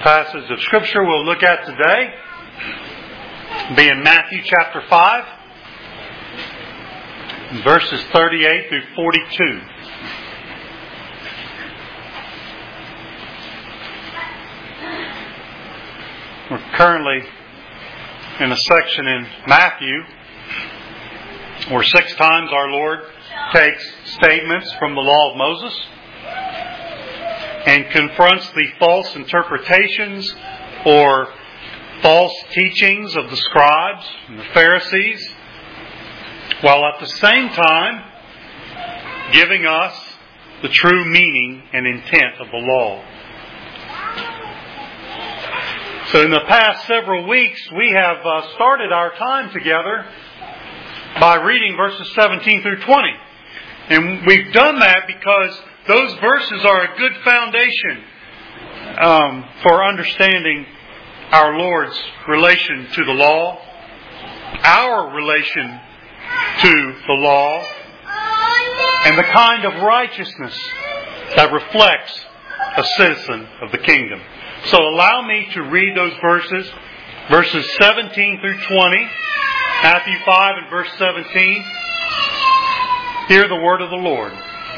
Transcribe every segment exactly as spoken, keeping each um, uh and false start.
passage of Scripture we'll look at today be in Matthew chapter five, verses thirty-eight through forty-two. We're currently in a section in Matthew where six times our Lord takes statements from the law of Moses and confronts the false interpretations or false teachings of the scribes and the Pharisees, while at the same time giving us the true meaning and intent of the law. So in the past several weeks, we have uh, started our time together by reading verses seventeen through twenty. And we've done that because those verses are a good foundation um, for understanding our Lord's relation to the law, our relation to the law, and the kind of righteousness that reflects a citizen of the kingdom. So allow me to read those verses, verses seventeen through twenty, Matthew five and verse seventeen. Hear the word of the Lord.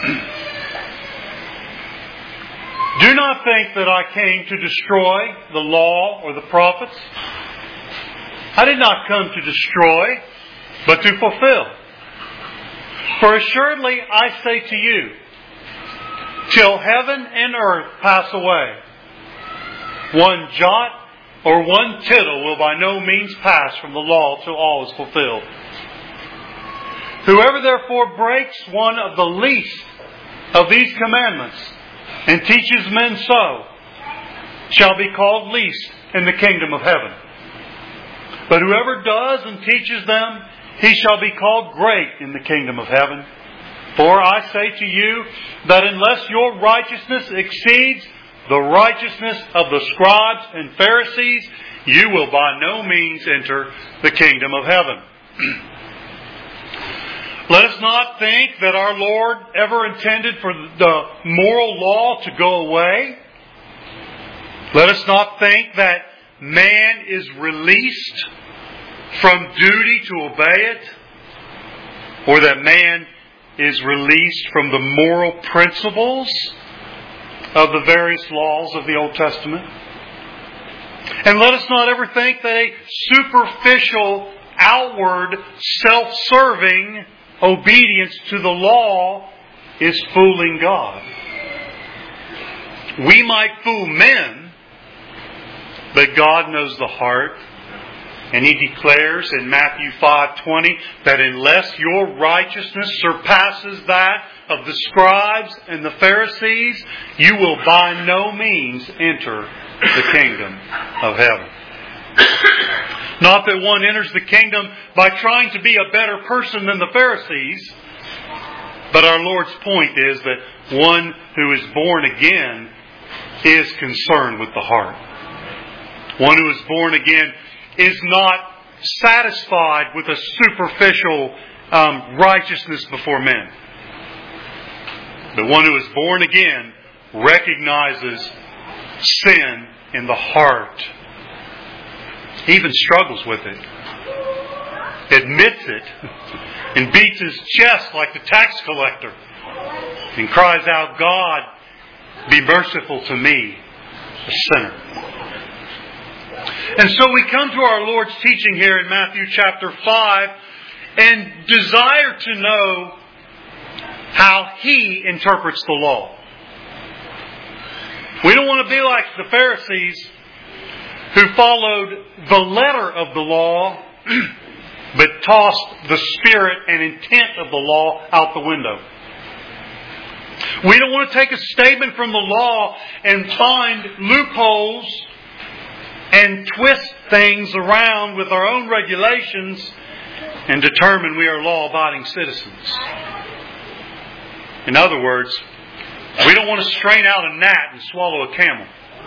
Do not think that I came to destroy the law or the prophets. I did not come to destroy, but to fulfill. For assuredly I say to you, till heaven and earth pass away, one jot or one tittle will by no means pass from the law till all is fulfilled. Whoever therefore breaks one of the least of these commandments and teaches men so shall be called least in the kingdom of heaven. But whoever does and teaches them, he shall be called great in the kingdom of heaven. For I say to you that unless your righteousness exceeds the righteousness of the scribes and Pharisees, you will by no means enter the kingdom of heaven. Let us not think that our Lord ever intended for the moral law to go away. Let us not think that man is released from duty to obey it, or that man is released from the moral principles of the various laws of the Old Testament. And let us not ever think that a superficial, outward, self-serving obedience to the law is fooling God. We might fool men, but God knows the heart. And He declares in Matthew five twenty that unless your righteousness surpasses that of the scribes and the Pharisees, you will by no means enter the kingdom of heaven. Not that one enters the kingdom by trying to be a better person than the Pharisees, but our Lord's point is that one who is born again is concerned with the heart. One who is born again is not satisfied with a superficial um, righteousness before men. But one who is born again recognizes sin in the heart, even struggles with it, admits it, and beats his chest like the tax collector, and cries out, God, be merciful to me, a sinner. And so we come to our Lord's teaching here in Matthew chapter five and desire to know how He interprets the law. We don't want to be like the Pharisees who followed the letter of the law but tossed the spirit and intent of the law out the window. We don't want to take a statement from the law and find loopholes and twist things around with our own regulations and determine we are law-abiding citizens. In other words, we don't want to strain out a gnat and swallow a camel.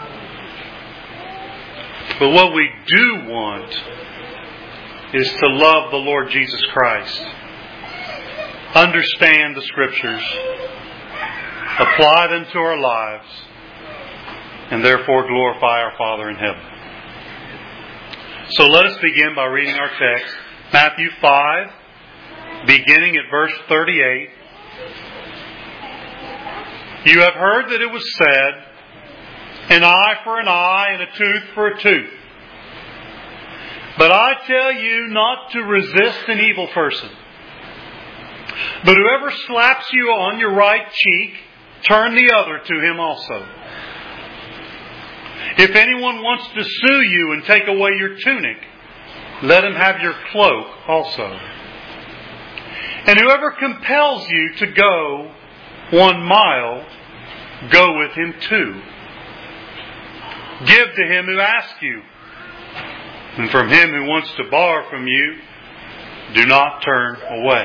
But what we do want is to love the Lord Jesus Christ, understand the Scriptures, apply them to our lives, and therefore glorify our Father in heaven. So let us begin by reading our text, Matthew five, beginning at verse thirty-eight. You have heard that it was said, an eye for an eye and a tooth for a tooth. But I tell you not to resist an evil person. But whoever slaps you on your right cheek, turn the other to him also. If anyone wants to sue you and take away your tunic, let him have your cloak also. And whoever compels you to go one mile, go with him two. Give to him who asks you, and from him who wants to borrow from you, do not turn away.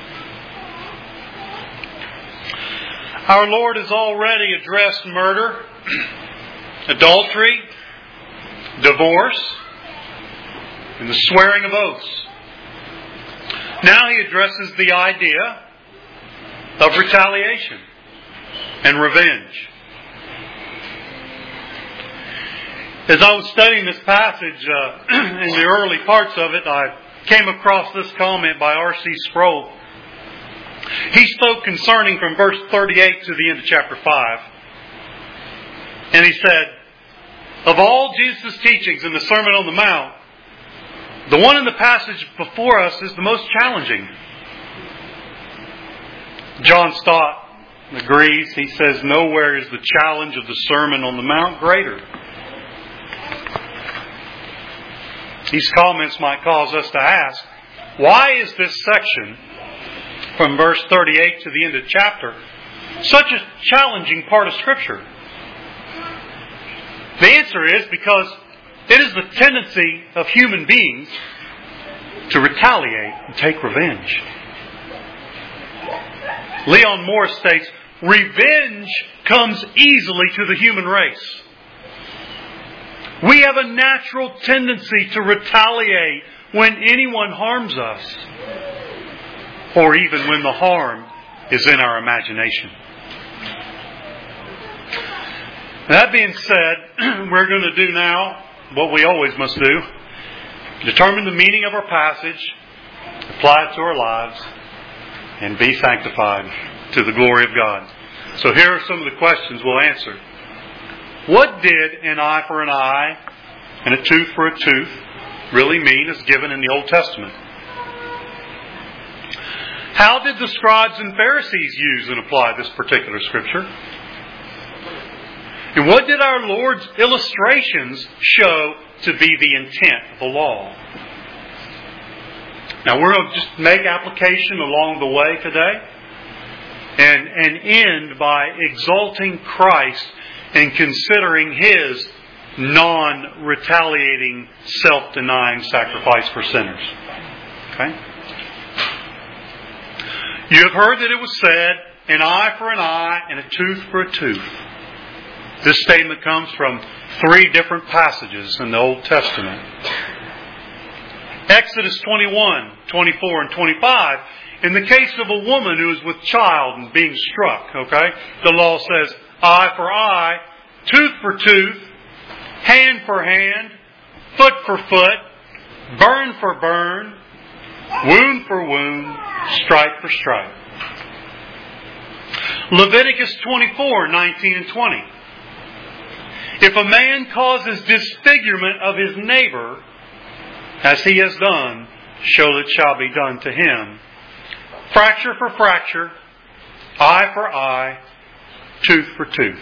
Our Lord has already addressed murder, adultery, divorce, and the swearing of oaths. Now He addresses the idea of retaliation and revenge. As I was studying this passage uh, in the early parts of it, I came across this comment by R C Sproul. He spoke concerning from verse thirty-eight to the end of chapter five. And he said, of all Jesus' teachings in the Sermon on the Mount, the one in the passage before us is the most challenging. John Stott agrees. He says, nowhere is the challenge of the Sermon on the Mount greater. These comments might cause us to ask, why is this section from verse thirty-eight to the end of the chapter such a challenging part of Scripture? The answer is because it is the tendency of human beings to retaliate and take revenge. Leon Morris states, revenge comes easily to the human race. We have a natural tendency to retaliate when anyone harms us, or even when the harm is in our imagination. That being said, we're going to do now what we always must do. Determine the meaning of our passage, apply it to our lives, and be sanctified to the glory of God. So here are some of the questions we'll answer. What did an eye for an eye and a tooth for a tooth really mean as given in the Old Testament? How did the scribes and Pharisees use and apply this particular scripture? And what did our Lord's illustrations show to be the intent of the law? Now we're going to just make application along the way today and, and end by exalting Christ and considering His non-retaliating, self-denying sacrifice for sinners. Okay? You have heard that it was said, an eye for an eye and a tooth for a tooth. This statement comes from three different passages in the Old Testament. Exodus twenty-one, twenty-four, and twenty-five. In the case of a woman who is with child and being struck, okay, the law says eye for eye, tooth for tooth, hand for hand, foot for foot, burn for burn, wound for wound, stripe for stripe. Leviticus twenty-four, nineteen and twenty. If a man causes disfigurement of his neighbor, as he has done, so it shall be done to him. Fracture for fracture, eye for eye, tooth for tooth.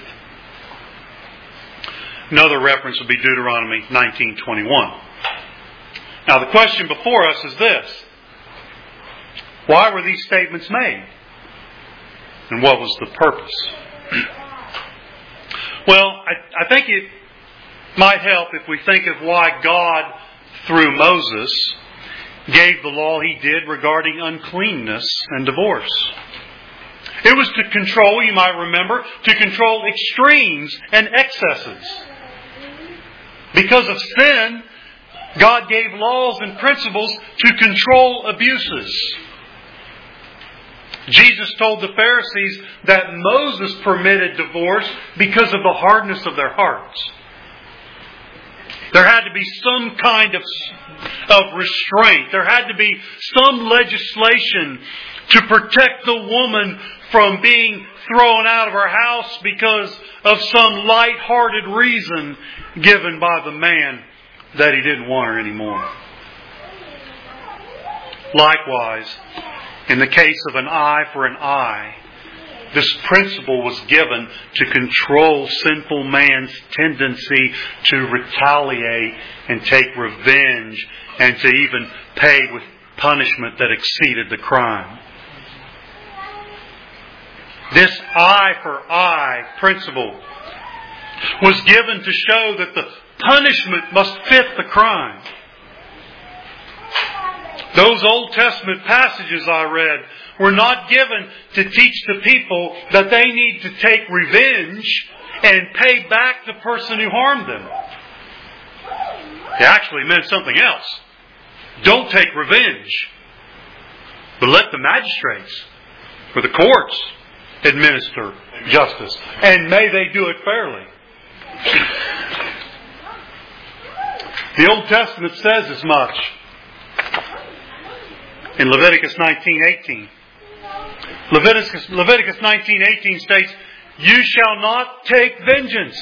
Another reference would be Deuteronomy nineteen twenty-one. Now the question before us is this. Why were these statements made? And what was the purpose? Well, I, I think it might help if we think of why God, through Moses, gave the law He did regarding uncleanness and divorce. It was to control, you might remember, to control extremes and excesses. Because of sin, God gave laws and principles to control abuses. Jesus told the Pharisees that Moses permitted divorce because of the hardness of their hearts. There had to be some kind of, of restraint. There had to be some legislation to protect the woman from being thrown out of her house because of some light-hearted reason given by the man that he didn't want her anymore. Likewise, in the case of an eye for an eye, this principle was given to control sinful man's tendency to retaliate and take revenge and to even pay with punishment that exceeded the crime. This eye for eye principle was given to show that the punishment must fit the crime. Those Old Testament passages I read were not given to teach the people that they need to take revenge and pay back the person who harmed them. It actually meant something else. Don't take revenge, but let the magistrates or the courts administer justice. And may they do it fairly. The Old Testament says as much in Leviticus nineteen eighteen. Leviticus, Leviticus nineteen eighteen states, "You shall not take vengeance,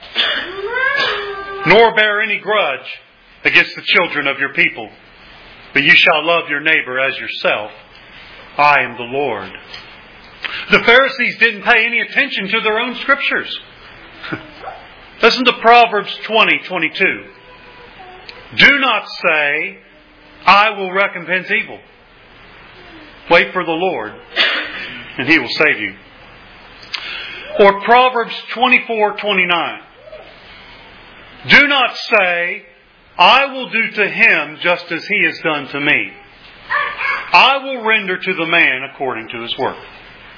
nor bear any grudge against the children of your people, but you shall love your neighbor as yourself. I am the Lord." The Pharisees didn't pay any attention to their own scriptures. Listen to Proverbs twenty twenty-two. "Do not say, I will recompense evil. Wait for the Lord, and He will save you." Or Proverbs twenty-four twenty-nine. "Do not say, I will do to him just as he has done to me. I will render to the man according to his work."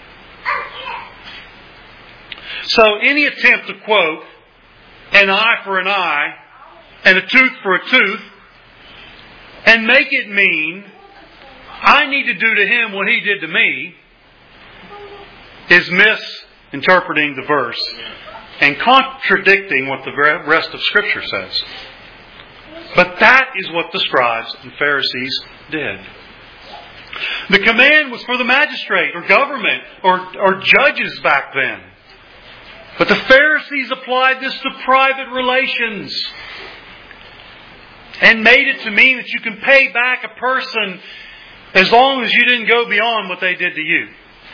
So any attempt to quote an eye for an eye and a tooth for a tooth and make it mean I need to do to him what he did to me is misinterpreting the verse and contradicting what the rest of Scripture says. But that is what the scribes and Pharisees did. The command was for the magistrate or government or, or judges back then. But the Pharisees applied this to private relations and made it to mean that you can pay back a person as long as you didn't go beyond what they did to you.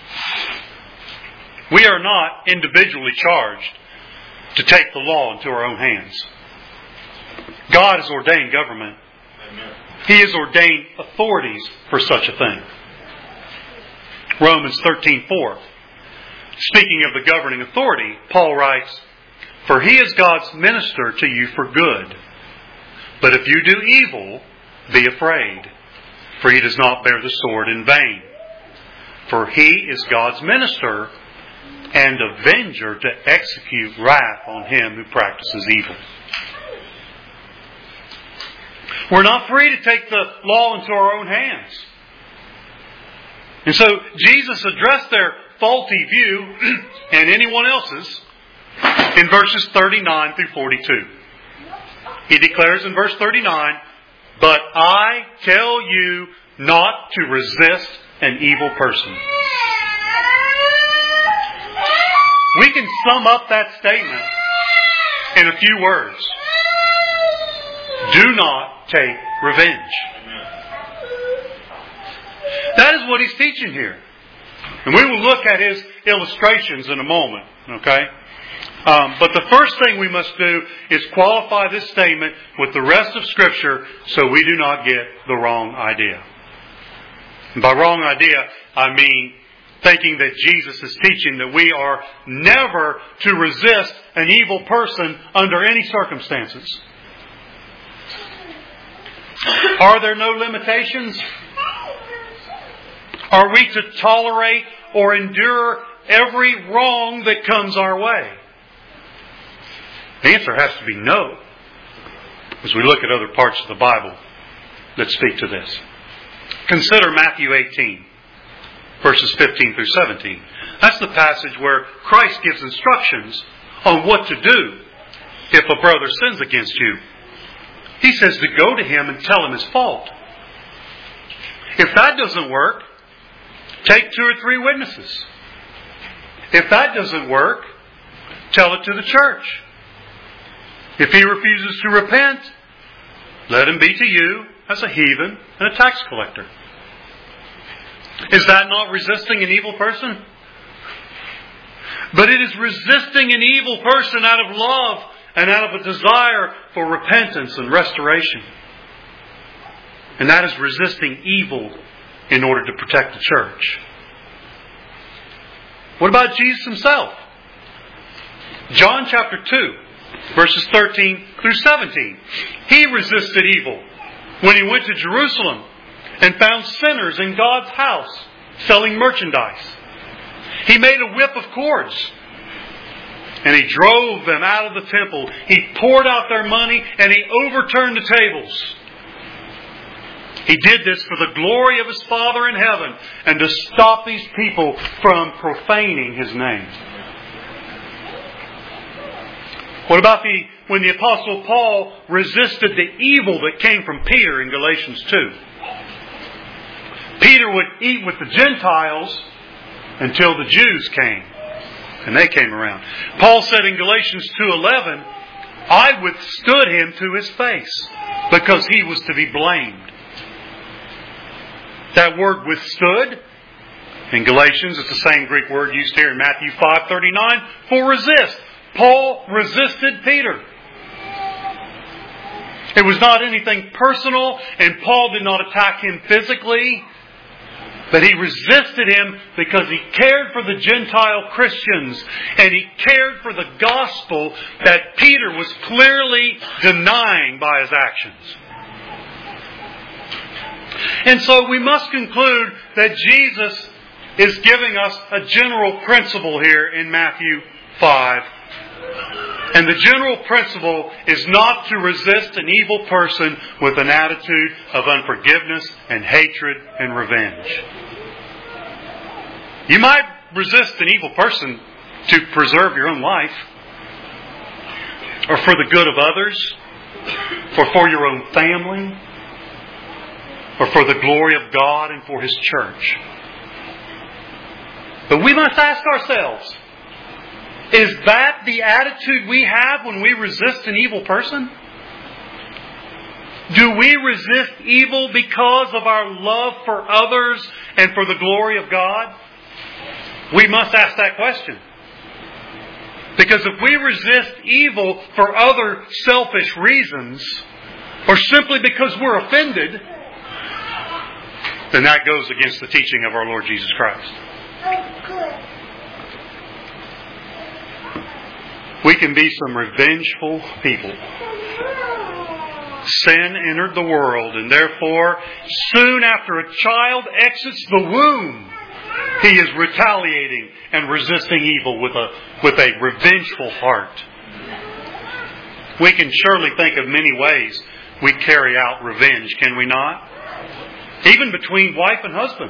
We are not individually charged to take the law into our own hands. God has ordained government. He has ordained authorities for such a thing. Romans thirteen four. Speaking of the governing authority, Paul writes, "For he is God's minister to you for good. But if you do evil, be afraid, for he does not bear the sword in vain. For he is God's minister and avenger to execute wrath on him who practices evil." We're not free to take the law into our own hands. And so Jesus addressed their faulty view and anyone else's in verses thirty-nine through forty-two. He declares in verse thirty-nine, "But I tell you not to resist an evil person." We can sum up that statement in a few words. Do not take revenge. That is what he's teaching here. And we will look at his illustrations in a moment. Okay? Um, but the first thing we must do is qualify this statement with the rest of Scripture so we do not get the wrong idea. And by wrong idea, I mean thinking that Jesus is teaching that we are never to resist an evil person under any circumstances. Are there no limitations? Are we to tolerate or endure every wrong that comes our way? The answer has to be no, as we look at other parts of the Bible that speak to this. Consider Matthew eighteen. verses fifteen through seventeen. That's the passage where Christ gives instructions on what to do if a brother sins against you. He says to go to him and tell him his fault. If that doesn't work, take two or three witnesses. If that doesn't work, tell it to the church. If he refuses to repent, let him be to you as a heathen and a tax collector. Is that not resisting an evil person? But it is resisting an evil person out of love and out of a desire for repentance and restoration. And that is resisting evil in order to protect the church. What about Jesus himself? John chapter two, verses thirteen through seventeen. He resisted evil when he went to Jerusalem and found sinners in God's house selling merchandise. He made a whip of cords and he drove them out of the temple. He poured out their money and he overturned the tables. He did this for the glory of His Father in heaven and to stop these people from profaning His name. What about the when the Apostle Paul resisted the evil that came from Peter in Galatians two? Peter would eat with the Gentiles until the Jews came. And they came around. Paul said in Galatians two eleven, I withstood him to his face because he was to be blamed. That word withstood in Galatians is the same Greek word used here in Matthew five thirty-nine for resist. Paul resisted Peter. It was not anything personal, and Paul did not attack him physically, but he resisted him because he cared for the Gentile Christians, and he cared for the gospel that Peter was clearly denying by his actions. And so we must conclude that Jesus is giving us a general principle here in Matthew five. And the general principle is not to resist an evil person with an attitude of unforgiveness and hatred and revenge. You might resist an evil person to preserve your own life, or for the good of others, or for your own family, or for the glory of God and for His church. But we must ask ourselves, is that the attitude we have when we resist an evil person? Do we resist evil because of our love for others and for the glory of God? We must ask that question. Because if we resist evil for other selfish reasons, or simply because we're offended, then that goes against the teaching of our Lord Jesus Christ. We can be some revengeful people. Sin entered the world, and therefore, soon after a child exits the womb, he is retaliating and resisting evil with a, with a revengeful heart. We can surely think of many ways we carry out revenge, can we not? Even between wife and husband.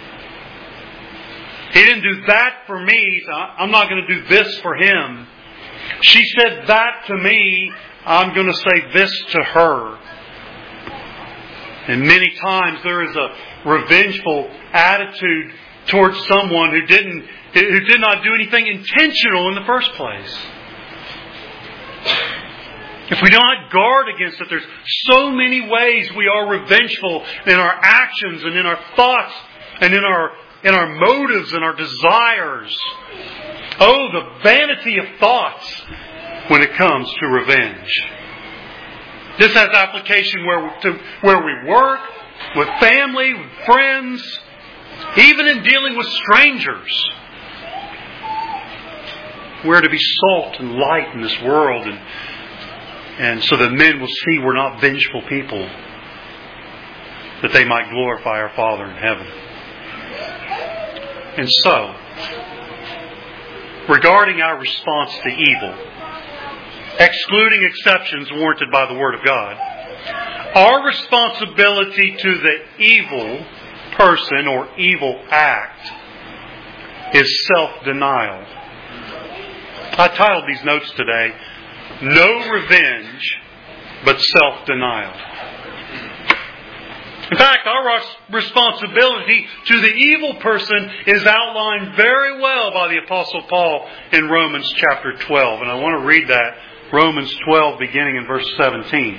He didn't do that for me, so I'm not going to do this for him. She said that to me, I'm going to say this to her. And many times there is a revengeful attitude towards someone who didn't, who did not do anything intentional in the first place. If we do not guard against it, there's so many ways we are revengeful in our actions and in our thoughts and in our in our motives and our desires. Oh, the vanity of thoughts when it comes to revenge. This has application where to where we work, with family, with friends, even in dealing with strangers. We're to be salt and light in this world, and and so that men will see we're not vengeful people, that they might glorify our Father in heaven. And so, regarding our response to evil, excluding exceptions warranted by the Word of God, our responsibility to the evil person or evil act is self-denial. I titled these notes today, No Revenge, but Self-Denial. In fact, our responsibility to the evil person is outlined very well by the Apostle Paul in Romans chapter twelve. And I want to read that, Romans twelve, beginning in verse seventeen.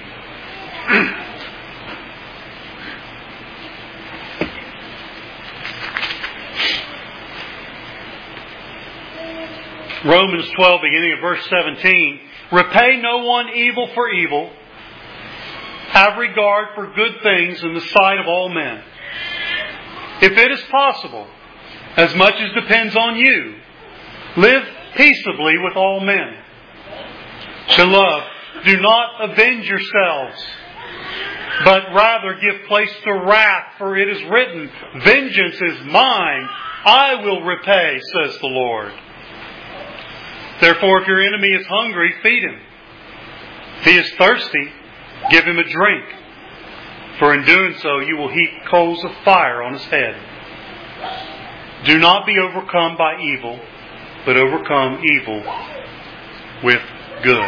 Romans twelve, beginning at verse seventeen. Repay no one evil for evil. Have regard for good things in the sight of all men. If it is possible, as much as depends on you, live peaceably with all men. Beloved, do not avenge yourselves, but rather give place to wrath, for it is written, Vengeance is mine, I will repay, says the Lord. Therefore, if your enemy is hungry, feed him. If he is thirsty, give him a drink. For in doing so, you will heap coals of fire on his head. Do not be overcome by evil, but overcome evil with good.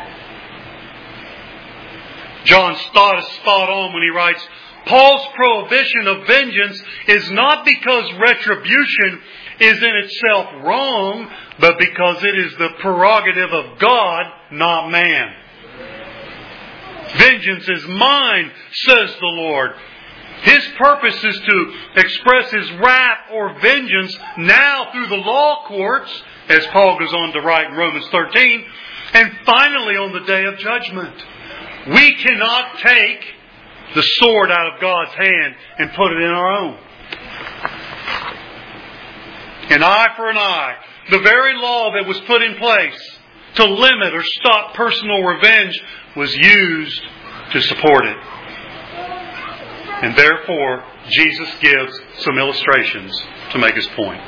John Stott is spot on when he writes, Paul's prohibition of vengeance is not because retribution is in itself wrong, but because it is the prerogative of God, not man. Vengeance is mine, says the Lord. His purpose is to express His wrath or vengeance now through the law courts, as Paul goes on to write in Romans thirteen, and finally on the day of judgment. We cannot take the sword out of God's hand and put it in our own. An eye for an eye. The very law that was put in place to limit or stop personal revenge was used to support it. And therefore, Jesus gives some illustrations to make His point.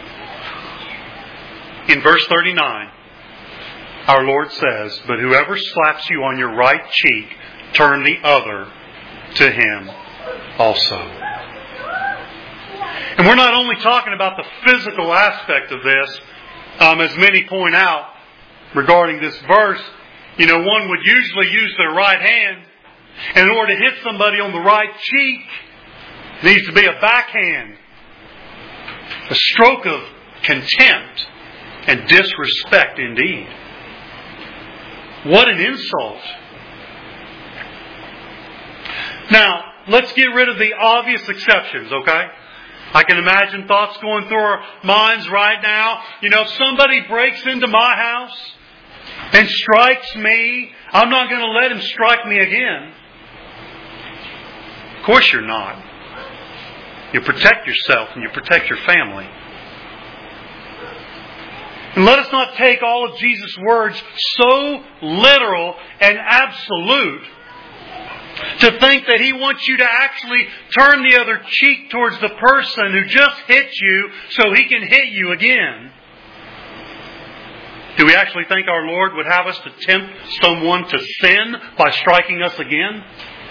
In verse thirty-nine, our Lord says, But whoever slaps you on your right cheek, turn the other to him also. And we're not only talking about the physical aspect of this, um, as many point out regarding this verse. You know, one would usually use their right hand. And in order to hit somebody on the right cheek, it needs to be a backhand. A stroke of contempt and disrespect indeed. What an insult. Now, let's get rid of the obvious exceptions, okay? I can imagine thoughts going through our minds right now. You know, if somebody breaks into my house and strikes me, I'm not going to let him strike me again. Of course you're not. You protect yourself and you protect your family. And let us not take all of Jesus' words so literal and absolute to think that He wants you to actually turn the other cheek towards the person who just hit you so he can hit you again. Do we actually think our Lord would have us to tempt someone to sin by striking us again?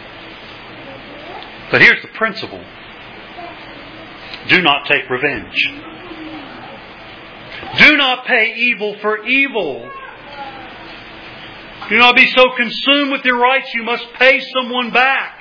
But here's the principle. Do not take revenge. Do not pay evil for evil. Do not be so consumed with your rights you must pay someone back.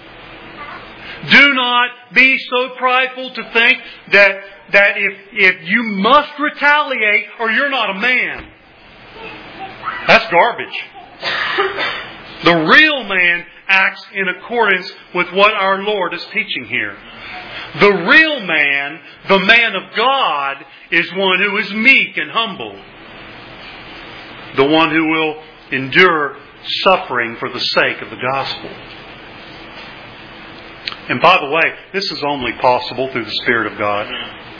Do not be so prideful to think that, that if, if you must retaliate or you're not a man. That's garbage. The real man acts in accordance with what our Lord is teaching here. The real man, the man of God, is one who is meek and humble. The one who will endure suffering for the sake of the gospel. And by the way, this is only possible through the Spirit of God.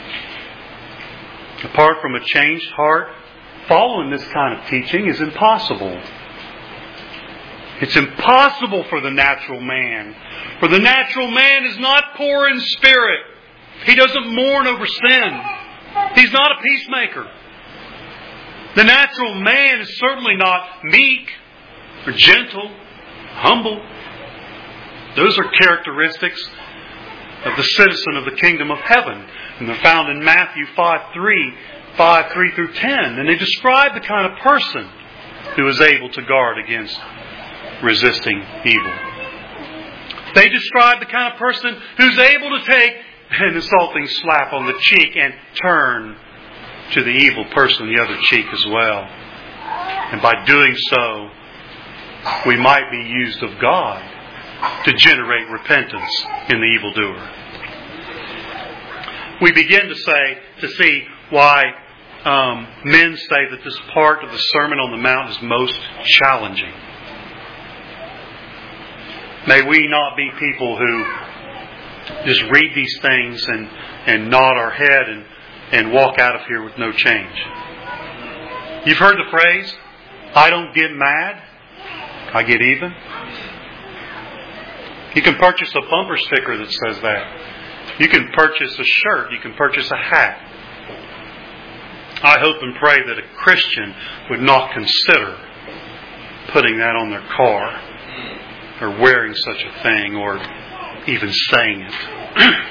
Apart from a changed heart, following this kind of teaching is impossible. It's impossible for the natural man. For the natural man is not poor in spirit. He doesn't mourn over sin. He's not a peacemaker. The natural man is certainly not meek or gentle, humble. Those are characteristics of the citizen of the kingdom of heaven. And they're found in Matthew five three, five, three through ten. And they describe the kind of person who is able to guard against resisting evil. They describe the kind of person who's able to take an insulting slap on the cheek and turn to the evil person the other cheek as well. And by doing so, we might be used of God to generate repentance in the evildoer. We begin to say, to see why um, men say that this part of the Sermon on the Mount is most challenging. May we not be people who just read these things and, and nod our head and, and walk out of here with no change. You've heard the phrase, I don't get mad, I get even. You can purchase a bumper sticker that says that. You can purchase a shirt. You can purchase a hat. I hope and pray that a Christian would not consider putting that on their car or wearing such a thing or even saying it.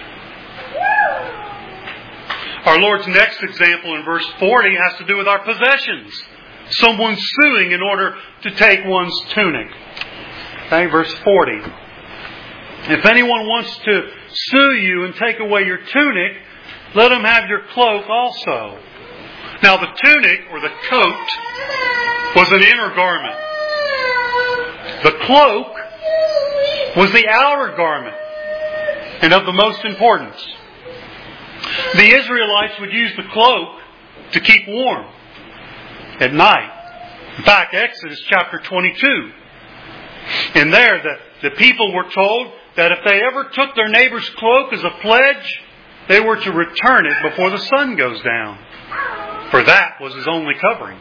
Our Lord's next example in verse forty has to do with our possessions. Someone suing in order to take one's tunic. Okay, verse forty. If anyone wants to sue you and take away your tunic, let him have your cloak also. Now the tunic, or the coat, was an inner garment. The cloak was the outer garment, and of the most importance. The Israelites would use the cloak to keep warm at night. In fact, Exodus chapter twenty-two. And there, the, the people were told that if they ever took their neighbor's cloak as a pledge, they were to return it before the sun goes down. For that was his only covering.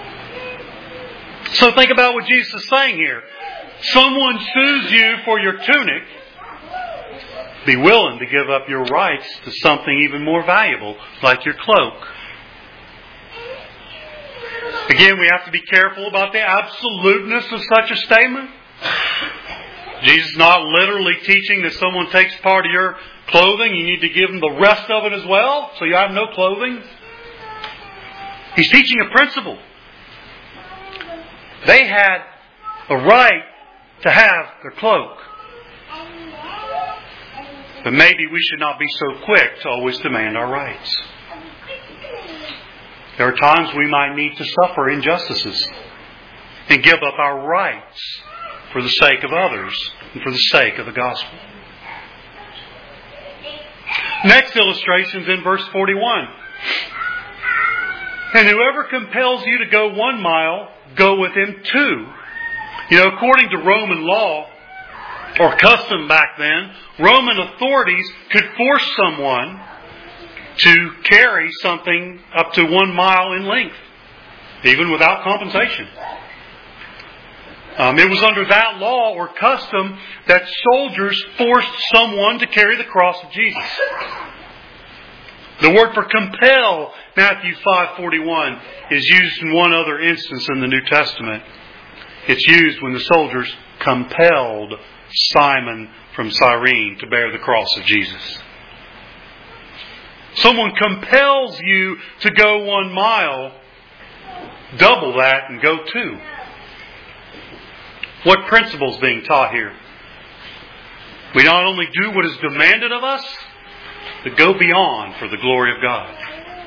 So think about what Jesus is saying here. Someone sues you for your tunic. Be willing to give up your rights to something even more valuable, like your cloak. Again, we have to be careful about the absoluteness of such a statement. Jesus is not literally teaching that someone takes part of your clothing, you need to give them the rest of it as well, so you have no clothing. He's teaching a principle. They had a right to have their cloak. But maybe we should not be so quick to always demand our rights. There are times we might need to suffer injustices and give up our rights for the sake of others and for the sake of the gospel. Next illustration is in verse forty-one. And whoever compels you to go one mile, go with him two. You know, according to Roman law, or custom back then, Roman authorities could force someone to carry something up to one mile in length, even without compensation. Um, it was under that law or custom that soldiers forced someone to carry the cross of Jesus. The word for compel, Matthew five forty-one, is used in one other instance in the New Testament. It's used when the soldiers compelled Simon from Cyrene to bear the cross of Jesus. Someone compels you to go one mile, double that and go two. What principle is being taught here? We not only do what is demanded of us, but go beyond for the glory of God.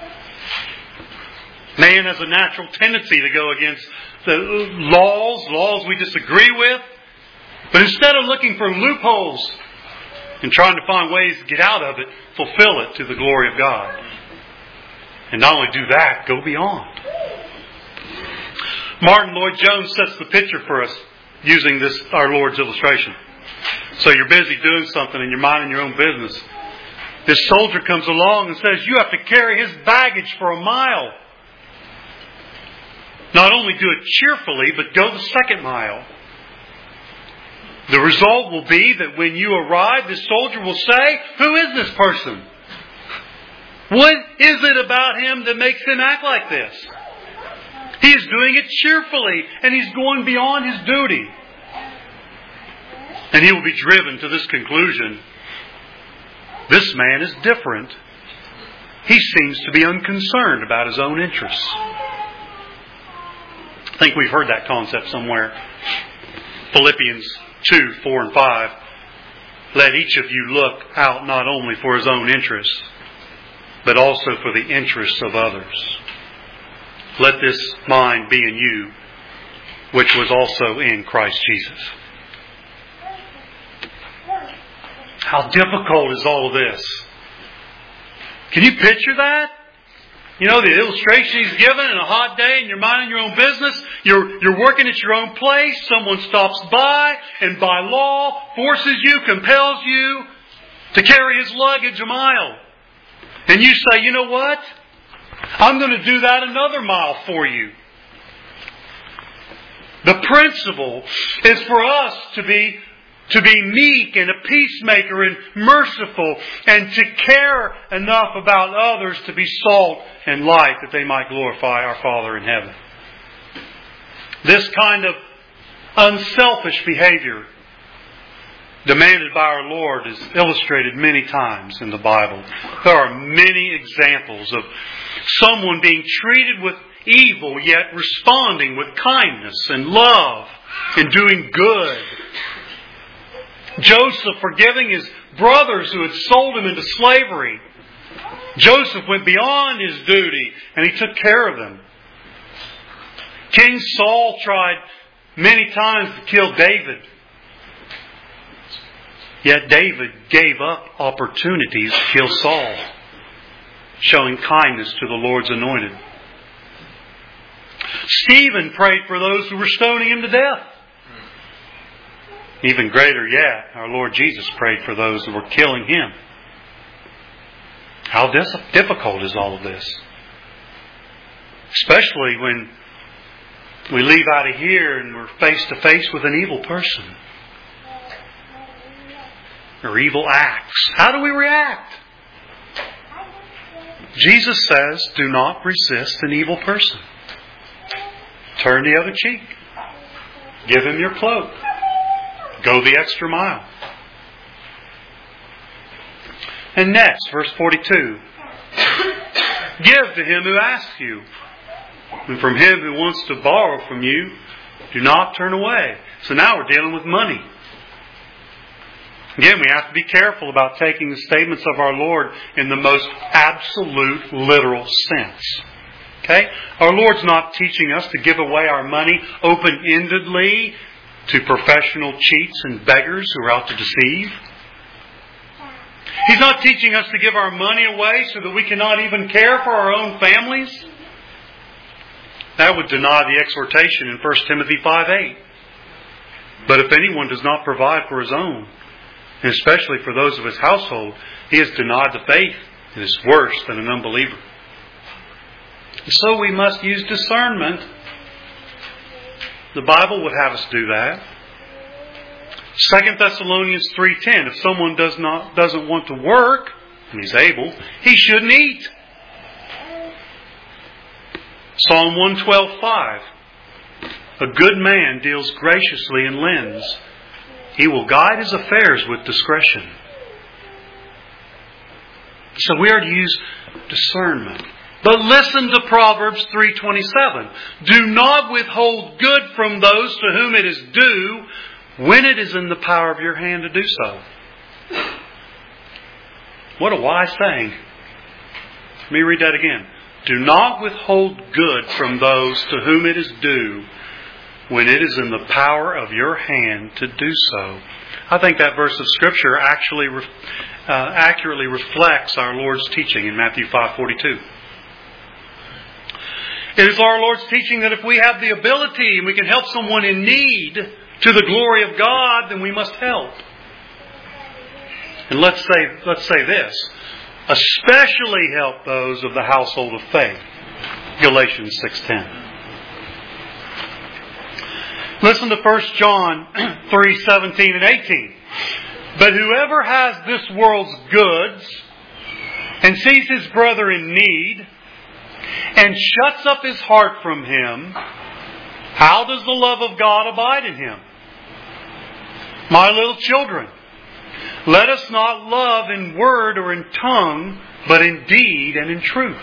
Man has a natural tendency to go against the laws, laws we disagree with. But instead of looking for loopholes and trying to find ways to get out of it, fulfill it to the glory of God. And not only do that, go beyond. Martin Lloyd-Jones sets the picture for us using this, our Lord's illustration. So you're busy doing something and you're minding your own business. This soldier comes along and says, you have to carry his baggage for a mile. Not only do it cheerfully, but go the second mile. The result will be that when you arrive, this soldier will say, who is this person? What is it about him that makes him act like this? He is doing it cheerfully, and he's going beyond his duty. And he will be driven to this conclusion. This man is different. He seems to be unconcerned about his own interests. I think we've heard that concept somewhere. Philippians two, four, and five. Let each of you look out not only for his own interests, but also for the interests of others. Let this mind be in you, which was also in Christ Jesus. How difficult is all of this? Can you picture that? You know, the illustration he's given in a hot day and you're minding your own business. You're, you're working at your own place. Someone stops by and by law forces you, compels you to carry his luggage a mile. And you say, you know what? I'm going to do that another mile for you. The principle is for us to be to be meek and a peacemaker and merciful and to care enough about others to be salt and light that they might glorify our Father in heaven. This kind of unselfish behavior demanded by our Lord is illustrated many times in the Bible. There are many examples of someone being treated with evil yet responding with kindness and love and doing good. Joseph forgiving his brothers who had sold him into slavery. Joseph went beyond his duty and he took care of them. King Saul tried many times to kill David. Yet David gave up opportunities to kill Saul, showing kindness to the Lord's anointed. Stephen prayed for those who were stoning him to death. Even greater yet, our Lord Jesus prayed for those who were killing Him. How difficult is all of this? Especially when we leave out of here and we're face to face with an evil person. Or evil acts. How do we react? Jesus says, do not resist an evil person. Turn the other cheek. Give him your cloak. Go the extra mile. And next, verse forty-two. Give to him who asks you. And from him who wants to borrow from you, do not turn away. So now we're dealing with money. Again, we have to be careful about taking the statements of our Lord in the most absolute, literal sense. Okay? Our Lord's not teaching us to give away our money open-endedly to professional cheats and beggars who are out to deceive. He's not teaching us to give our money away so that we cannot even care for our own families. That would deny the exhortation in First Timothy five eight. But if anyone does not provide for his own, and especially for those of his household, he has denied the faith and is worse than an unbeliever. So we must use discernment. The Bible would have us do that. Second Thessalonians three ten. If someone does not doesn't want to work, and he's able, he shouldn't eat. Psalm one twelve five. A good man deals graciously and lends. He will guide his affairs with discretion. So we are to use discernment. But listen to Proverbs three twenty-seven. Do not withhold good from those to whom it is due when it is in the power of your hand to do so. What a wise saying. Let me read that again. Do not withhold good from those to whom it is due when it is in the power of your hand to do so. I think that verse of Scripture actually uh, accurately reflects our Lord's teaching in Matthew five forty-two. It is our Lord's teaching that if we have the ability and we can help someone in need to the glory of God, then we must help. And let's say, let's say this. Especially help those of the household of faith. Galatians six ten. Listen to First John three seventeen and eighteen. But whoever has this world's goods and sees his brother in need and shuts up his heart from him, how does the love of God abide in him? My little children, Let us not love in word or in tongue, but in deed and in truth.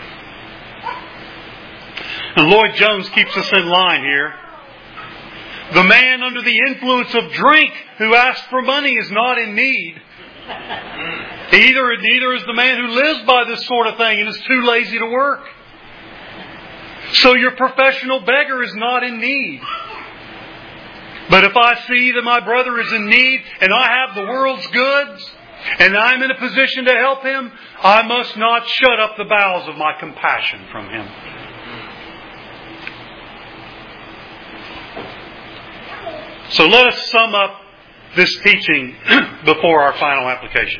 And Lloyd Jones keeps us in line here. The man under the influence of drink who asks for money is not in need. Either, neither is the man who lives by this sort of thing and is too lazy to work. So your professional beggar is not in need. But if I see that my brother is in need and I have the world's goods and I'm in a position to help him, I must not shut up the bowels of my compassion from him. So let us sum up this teaching before our final application.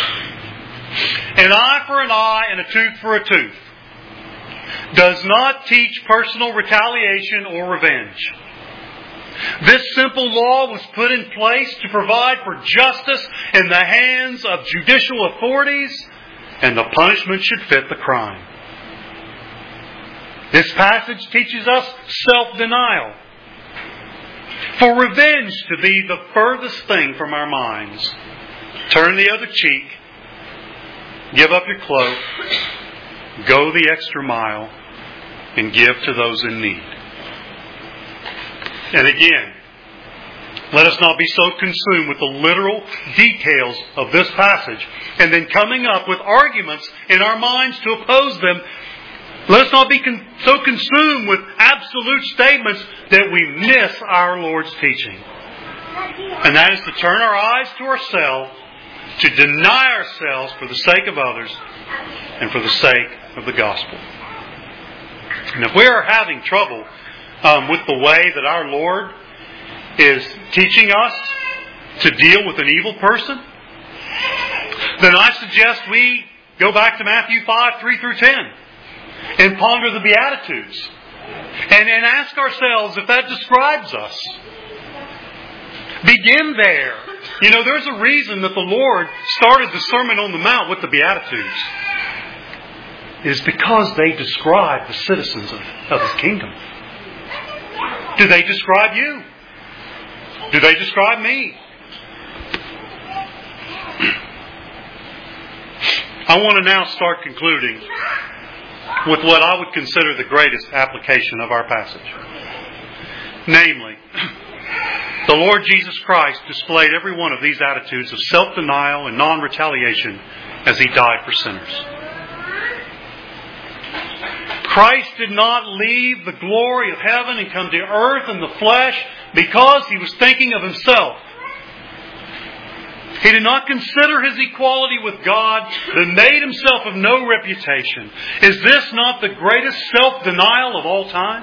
An eye for an eye and a tooth for a tooth does not teach personal retaliation or revenge. This simple law was put in place to provide for justice in the hands of judicial authorities, and the punishment should fit the crime. This passage teaches us self-denial. For revenge to be the furthest thing from our minds, turn the other cheek, give up your cloak, go the extra mile, and give to those in need. And again, let us not be so consumed with the literal details of this passage and then coming up with arguments in our minds to oppose them. Let us not be con- so consumed with absolute statements that we miss our Lord's teaching. And that is to turn our eyes to ourselves, to deny ourselves for the sake of others and for the sake of the gospel. And if we are having trouble um, with the way that our Lord is teaching us to deal with an evil person, then I suggest we go back to Matthew five, three through ten. And ponder the Beatitudes. And, and ask ourselves if that describes us. Begin there. You know, there's a reason that the Lord started the Sermon on the Mount with the Beatitudes. It is because they describe the citizens of, of His kingdom. Do they describe you? Do they describe me? I want to now start concluding with what I would consider the greatest application of our passage. Namely, the Lord Jesus Christ displayed every one of these attitudes of self-denial and non-retaliation as He died for sinners. Christ did not leave the glory of heaven and come to earth in the flesh because He was thinking of Himself. He did not consider His equality with God, but made Himself of no reputation. Is this not the greatest self-denial of all time?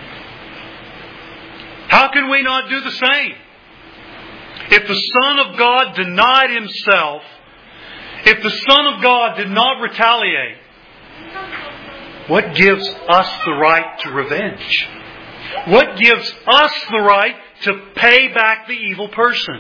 How can we not do the same? If the Son of God denied Himself, if the Son of God did not retaliate, what gives us the right to revenge? What gives us the right to pay back the evil person?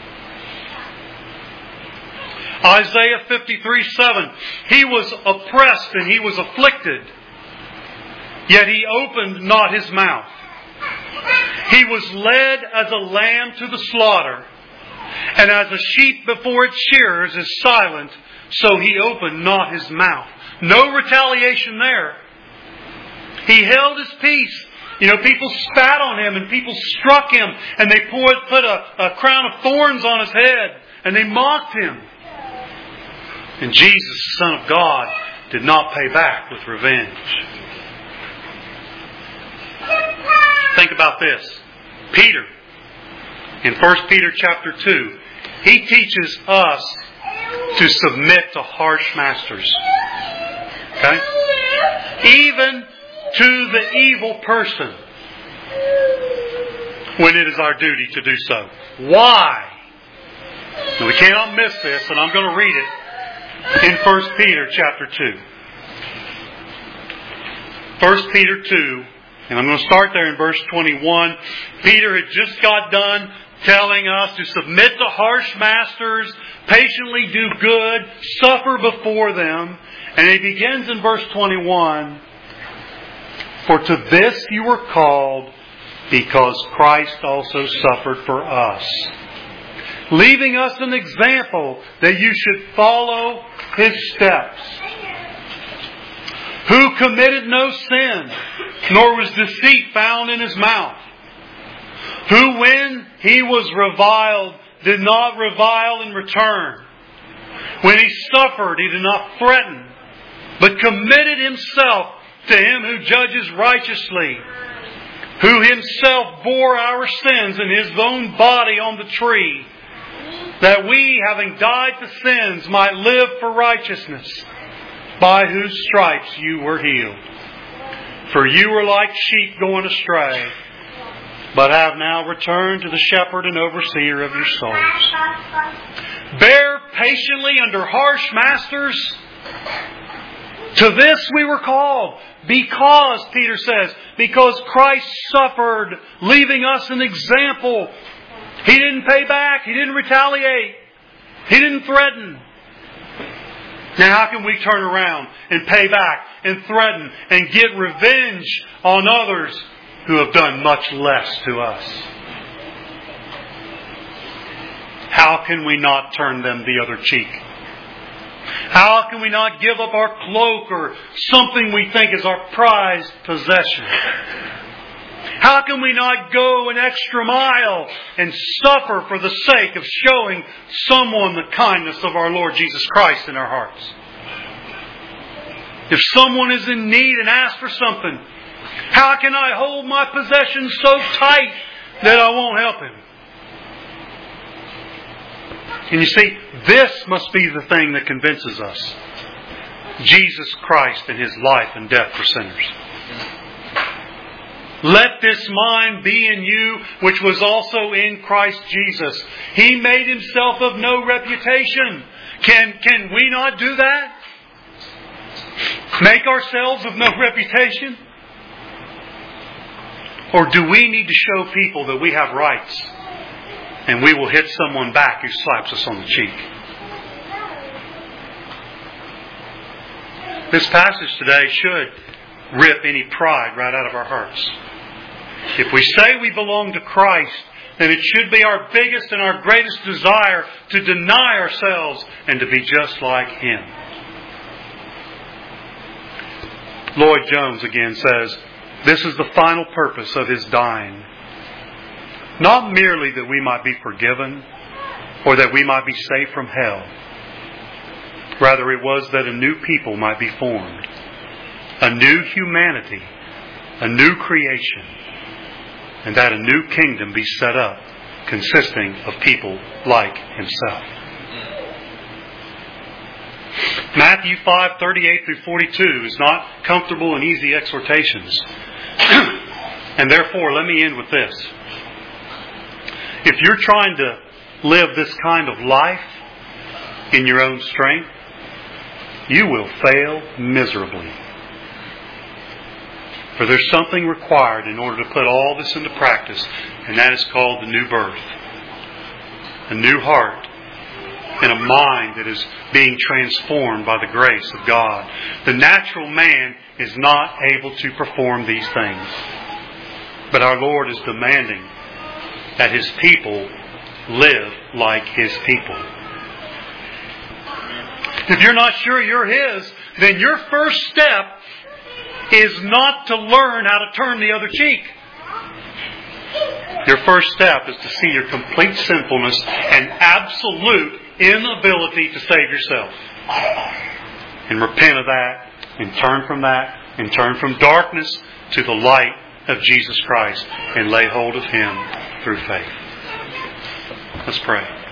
Isaiah fifty-three seven. He was oppressed and He was afflicted, yet He opened not His mouth. He was led as a lamb to the slaughter, and as a sheep before its shearers is silent, so He opened not His mouth. No retaliation there. He held His peace. You know, people spat on Him and people struck Him, and they poured, put a, a crown of thorns on His head, and they mocked Him. And Jesus, the Son of God, did not pay back with revenge. Think about this. Peter, in First Peter chapter two, he teaches us to submit to harsh masters. Okay? Even to the evil person, when it is our duty to do so. Why? Now, we cannot miss this, and I'm going to read it in First Peter chapter two. First Peter two, and I'm going to start there in verse twenty-one. Peter had just got done telling us to submit to harsh masters, patiently do good, suffer before them. And he begins in verse twenty-one. For to this you were called, because Christ also suffered for us, leaving us an example that you should follow His steps. Who committed no sin, nor was deceit found in His mouth. Who, when He was reviled, did not revile in return. When He suffered, He did not threaten, but committed Himself to Him who judges righteously, who Himself bore our sins in His own body on the tree, that we, having died to sins, might live for righteousness, by whose stripes you were healed. For you were like sheep going astray, but have now returned to the shepherd and overseer of your souls. Bear patiently under harsh masters. To this we were called, because, Peter says, because Christ suffered, leaving us an example. He didn't pay back. He didn't retaliate. He didn't threaten. Now how can we turn around and pay back and threaten and get revenge on others who have done much less to us? How can we not turn them the other cheek? How can we not give up our cloak or something we think is our prized possession? How can we not go an extra mile and suffer for the sake of showing someone the kindness of our Lord Jesus Christ in our hearts? If someone is in need and asks for something, how can I hold my possessions so tight that I won't help him? And you see, this must be the thing that convinces us. Jesus Christ and His life and death for sinners. Let this mind be in you, which was also in Christ Jesus. He made Himself of no reputation. Can, can we not do that? Make ourselves of no reputation? Or do we need to show people that we have rights and we will hit someone back who slaps us on the cheek? This passage today should rip any pride right out of our hearts. If we say we belong to Christ, then it should be our biggest and our greatest desire to deny ourselves and to be just like Him. Lloyd Jones again says, this is the final purpose of His dying. Not merely that we might be forgiven or that we might be saved from hell. Rather, it was that a new people might be formed. A new humanity. A new creation. And that a new kingdom be set up consisting of people like Himself. Matthew five, thirty-eight through forty-two is not comfortable and easy exhortations. And therefore, let me end with this. If you're trying to live this kind of life in your own strength, you will fail miserably. For there's something required in order to put all this into practice, and that is called the new birth. A new heart and a mind that is being transformed by the grace of God. The natural man is not able to perform these things. But our Lord is demanding that His people live like His people. If you're not sure you're His, then your first step is not to learn how to turn the other cheek. Your first step is to see your complete sinfulness and absolute inability to save yourself. And repent of that, and turn from that, and turn from darkness to the light of Jesus Christ, and lay hold of Him through faith. Let's pray.